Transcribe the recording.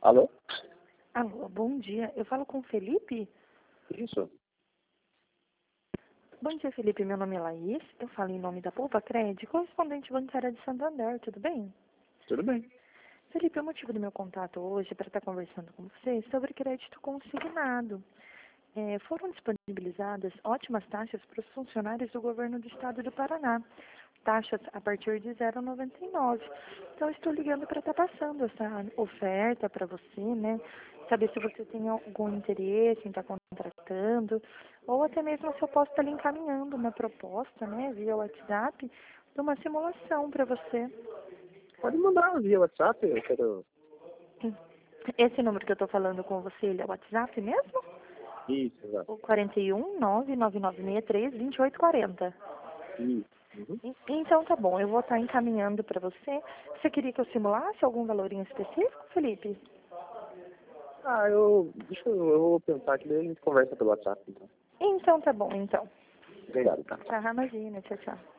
Alô? Alô, bom dia. Eu falo com o Felipe? Isso. Bom dia, Felipe. Meu nome é Laís. Eu falo em nome da Poupa Cred, correspondente bancária de Santander. Tudo bem? Tudo bem. Felipe, o motivo do meu contato hoje é para estar conversando com você sobre crédito consignado. Foram disponibilizadas ótimas taxas para os funcionários do governo do estado do Paraná. Taxas a partir de 0,99. Então, eu estou ligando para estar passando essa oferta para você, né? Saber se você tem algum interesse em estar contratando, ou até mesmo se eu posso estar lhe encaminhando uma proposta, né, via WhatsApp, de uma simulação para você. Pode mandar via WhatsApp, eu quero... Esse número que eu estou falando com você, ele é o WhatsApp mesmo? Isso, exato. O 41 99963 2840. Isso. Uhum. Então tá bom, eu vou estar encaminhando para você. Você queria que eu simulasse algum valor em específico, Felipe? Eu vou pensar que daí a gente conversa pelo WhatsApp, então. Então tá bom, então. Obrigado, tá? Tá, imagina, tchau, tchau.